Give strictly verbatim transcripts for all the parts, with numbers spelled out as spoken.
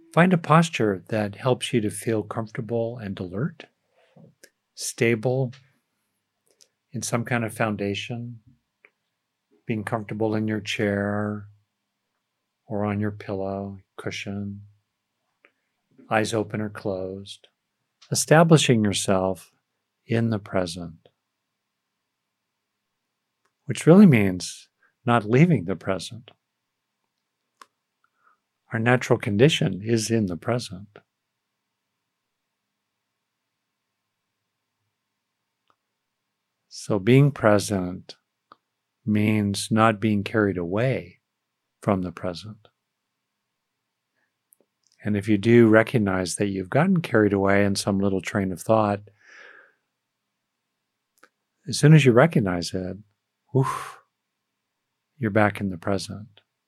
Find a posture that helps you to feel comfortable and alert, stable in some kind of foundation, being comfortable in your chair or on your pillow, cushion, eyes open or closed, establishing yourself in the present, which really means not leaving the present. Our natural condition is in the present. So being present means not being carried away from the present. And if you do recognize that you've gotten carried away in some little train of thought, as soon as you recognize it, woof, you're back in the present.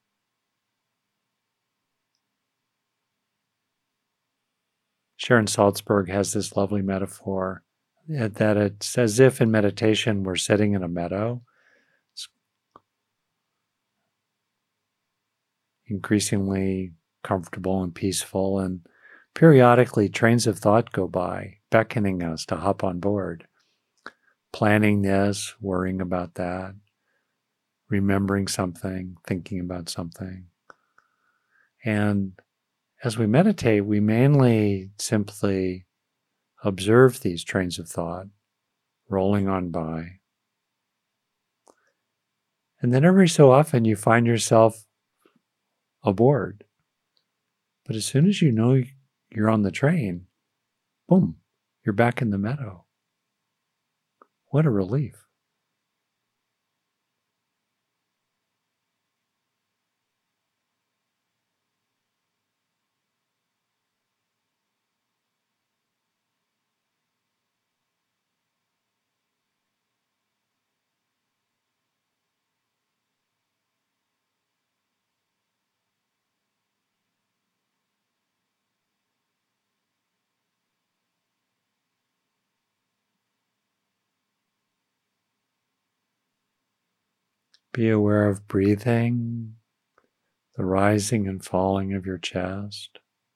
Sharon Salzberg has this lovely metaphor that it's as if in meditation we're sitting in a meadow. It's increasingly comfortable and peaceful, and periodically trains of thought go by, beckoning us to hop on board, planning this, worrying about that, remembering something, thinking about something. And as we meditate, we mainly simply observe these trains of thought rolling on by. And then every so often you find yourself aboard. But as soon as you know you're on the train, boom, you're back in the meadow. What a relief. Be aware of breathing, the rising and falling of your chest.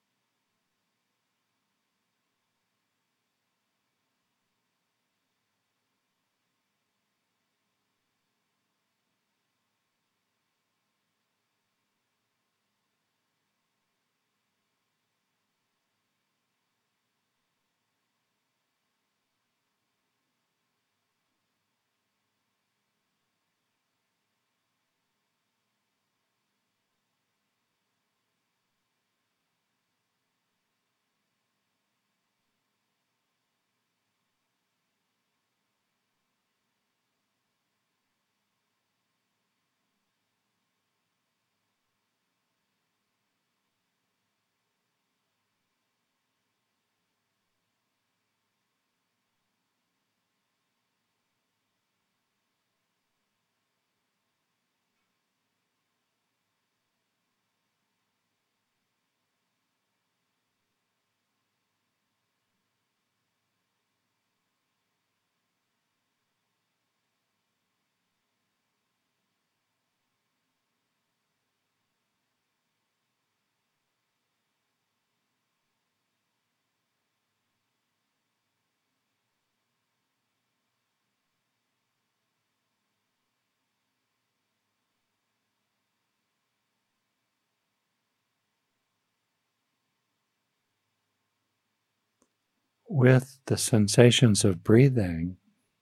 With the sensations of breathing,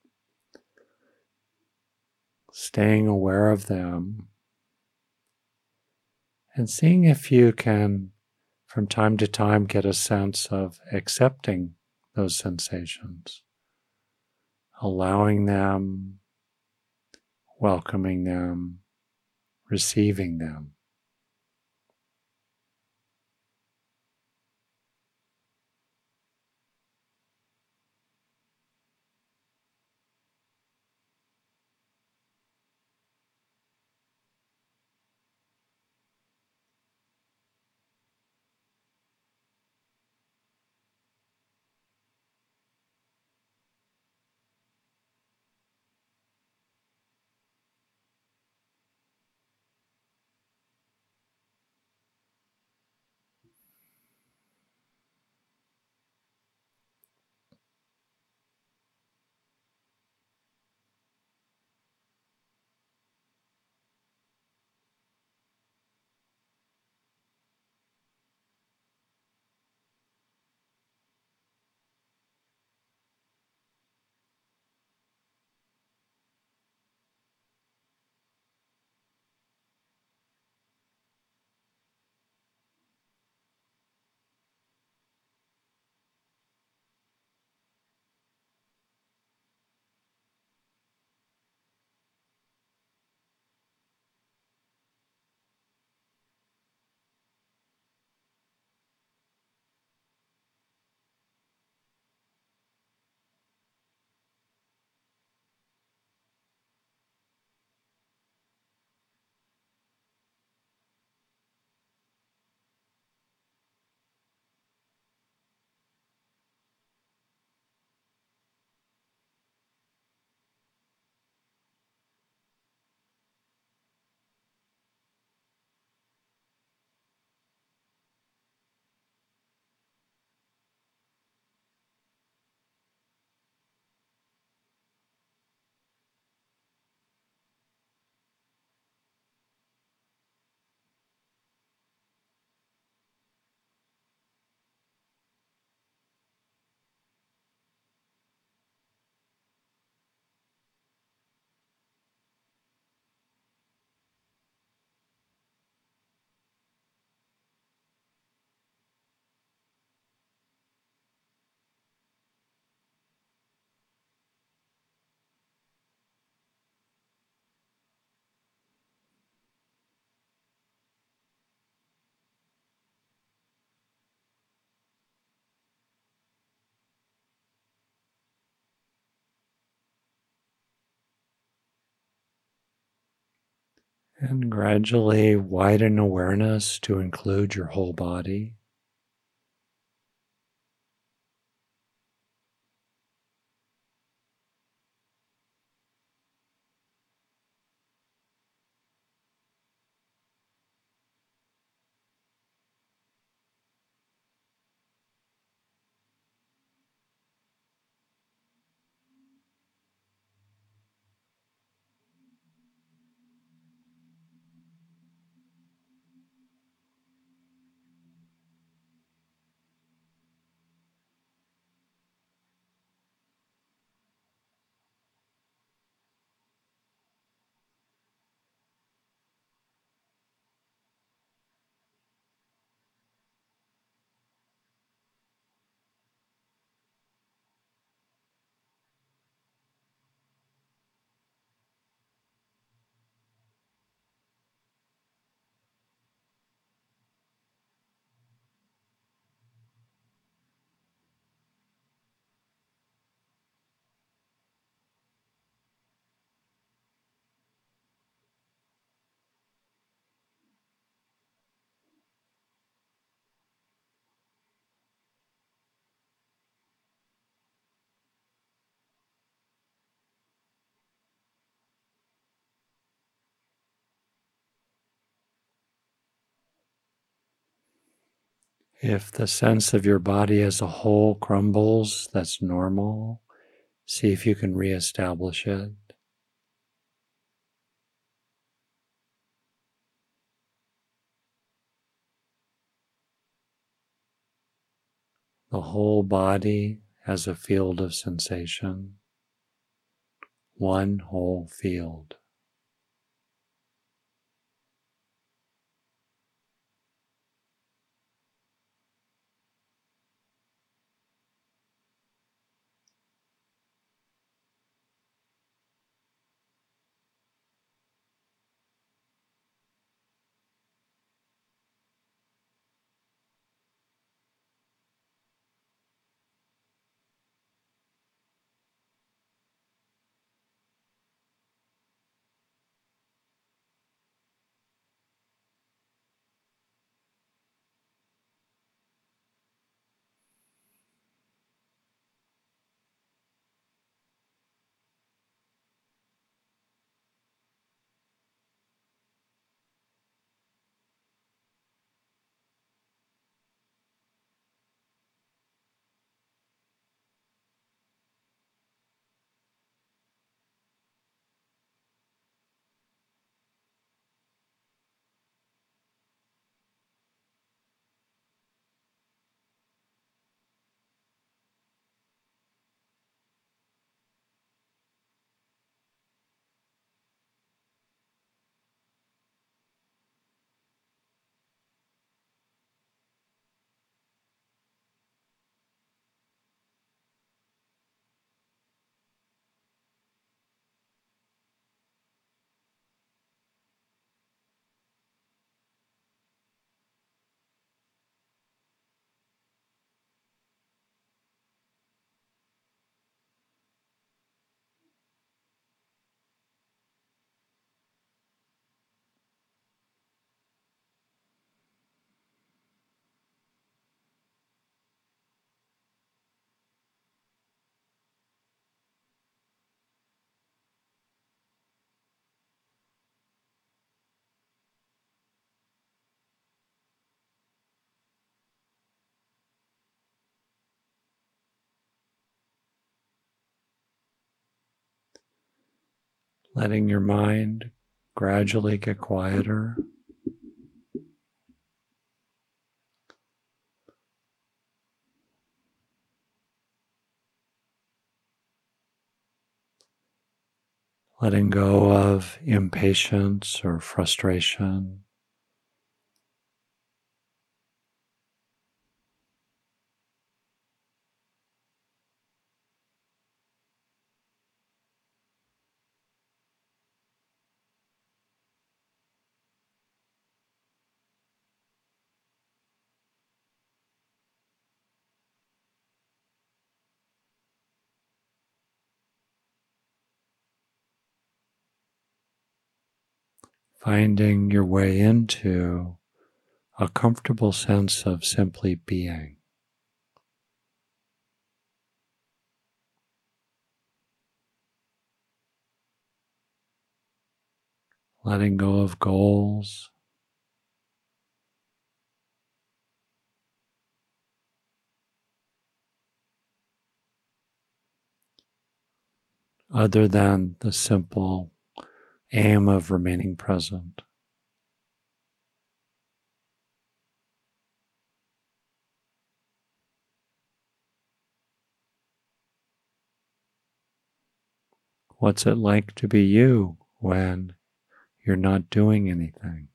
staying aware of them, and seeing if you can, from time to time, get a sense of accepting those sensations, allowing them, welcoming them, receiving them. And gradually widen awareness to include your whole body. If the sense of your body as a whole crumbles, that's normal. See if you can reestablish it. The whole body as a field of sensation, one whole field. Letting your mind gradually get quieter. Letting go of impatience or frustration. finding your way into a comfortable sense of simply being. Letting go of goals, other than the simple aim of remaining present. What's it like to be you when you're not doing anything?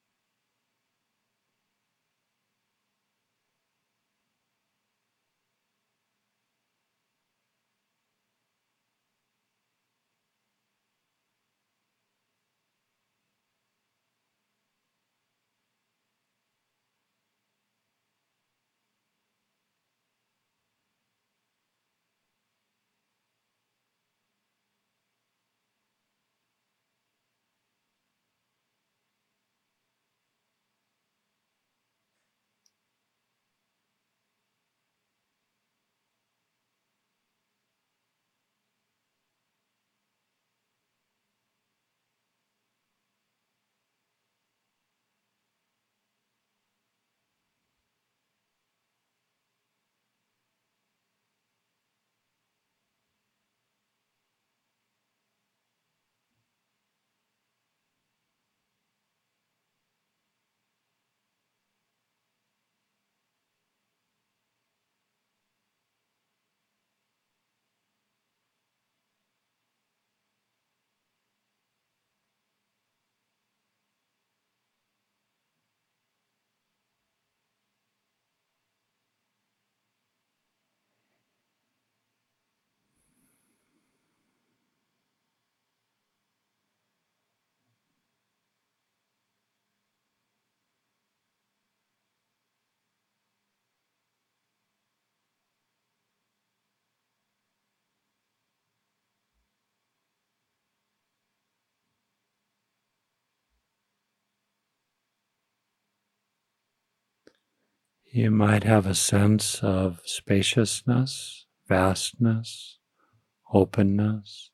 You might have a sense of spaciousness, vastness, openness.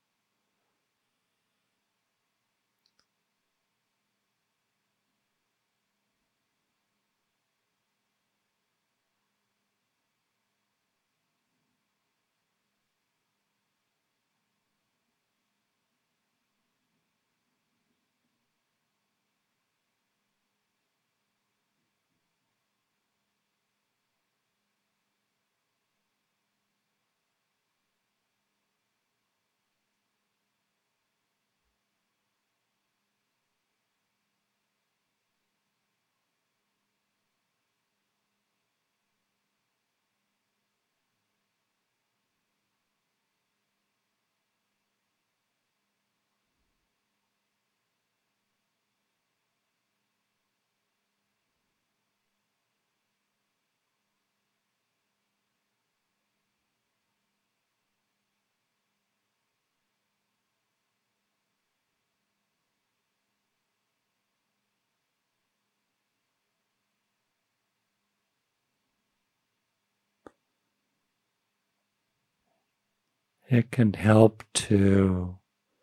It can help to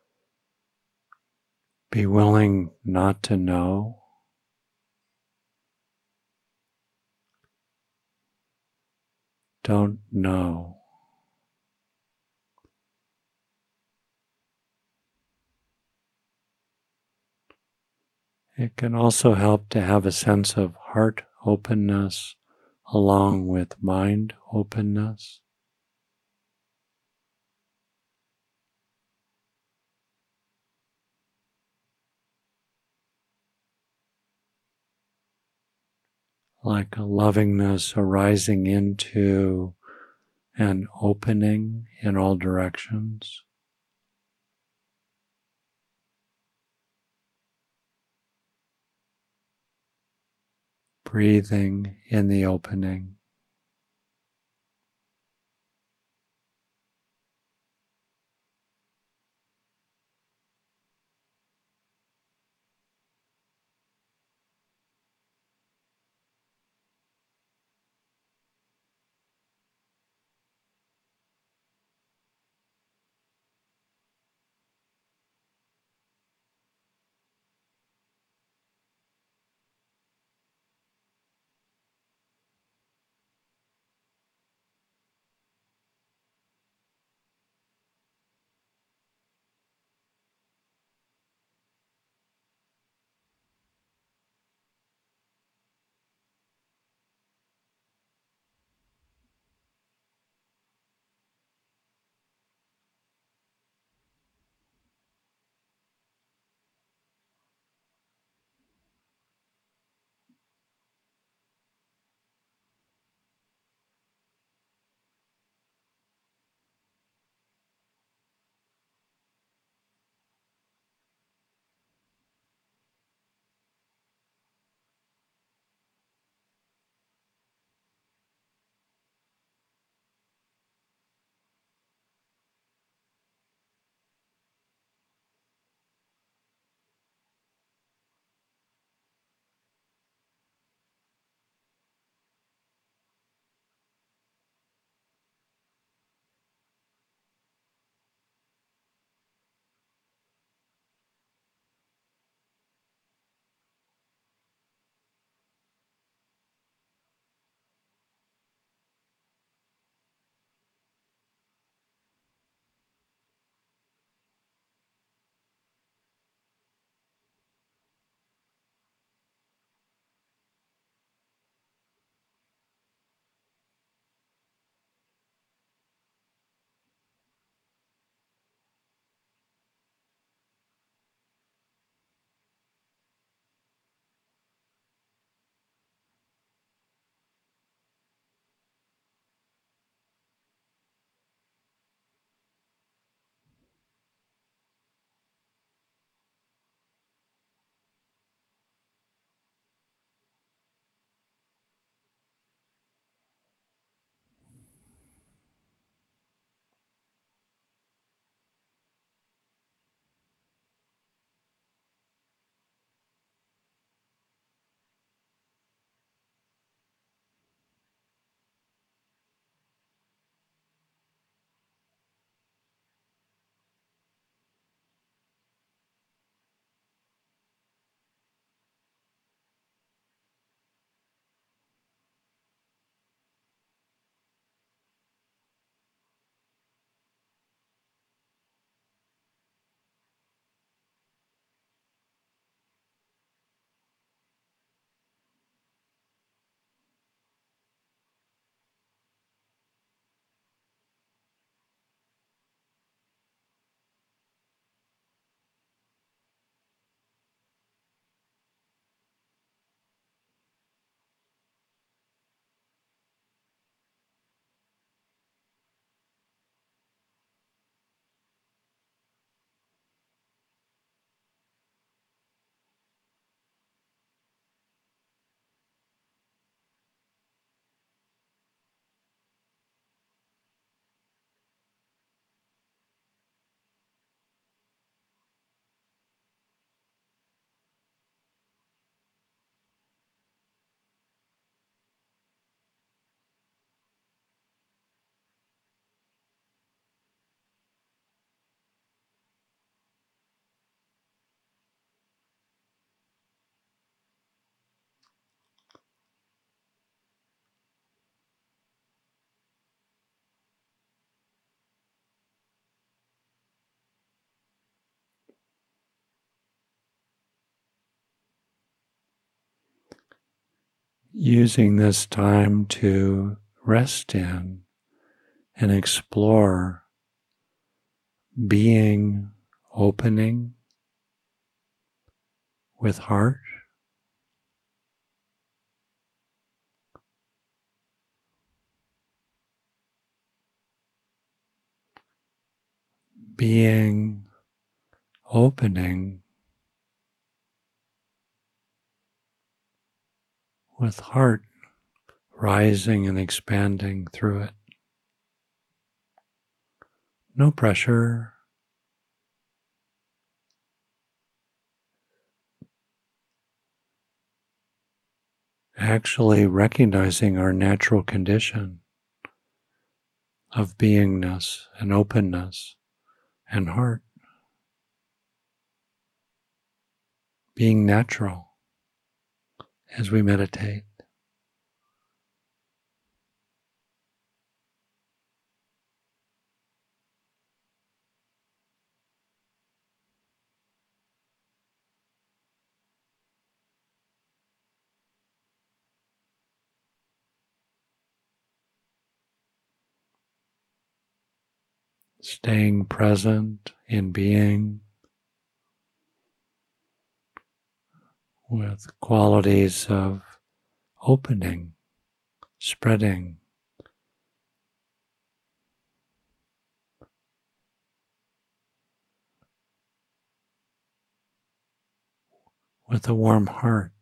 be willing not to know. Don't know. It can also help to have a sense of heart openness along with mind openness. Like a lovingness arising into an opening in all directions. Breathing in the opening. using this time to rest in and explore being opening with heart, being opening with heart rising and expanding through it. No pressure. Actually recognizing our natural condition of beingness and openness and heart. Being natural as we meditate. Staying present in being with qualities of opening, spreading, with a warm heart.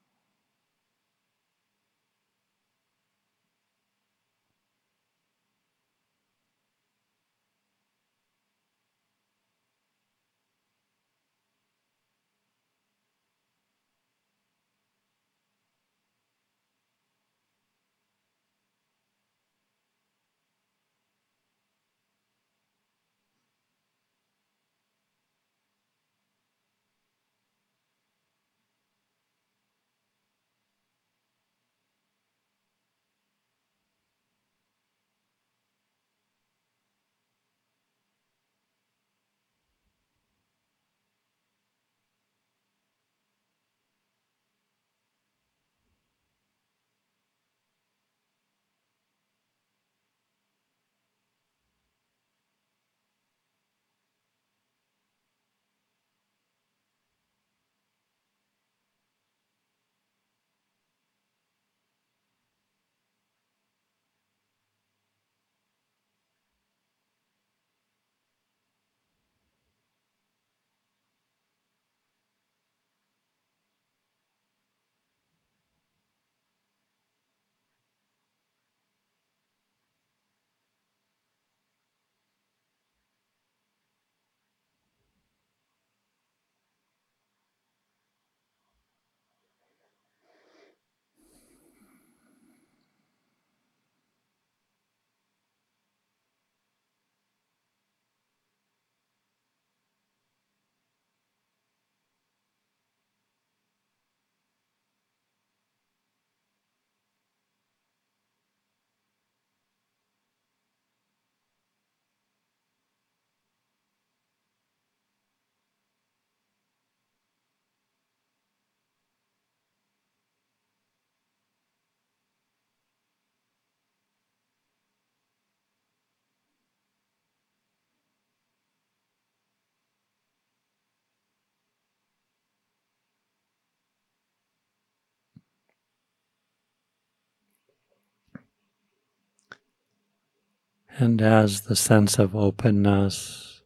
And as the sense of openness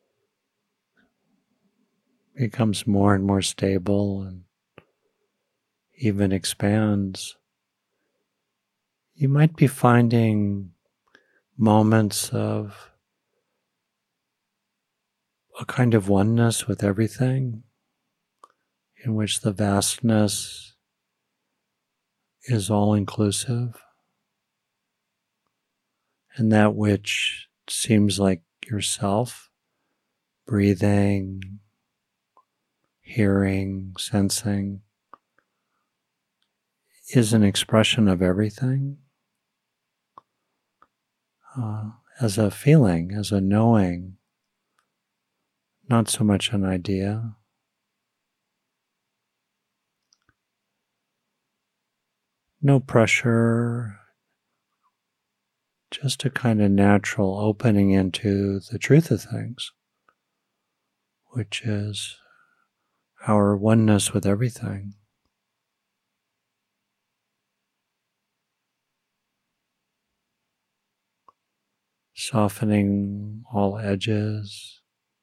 becomes more and more stable and even expands, you might be finding moments of a kind of oneness with everything, in which the vastness is all-inclusive, and that which seems like yourself, breathing, hearing, sensing, is an expression of everything, uh, as a feeling, as a knowing, not so much an idea. No pressure, just a kind of natural opening into the truth of things, which is our oneness with everything. Softening all edges,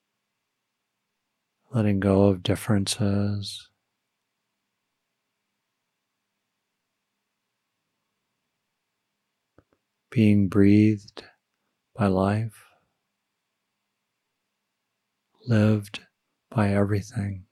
letting go of differences. Being breathed by life, lived by everything.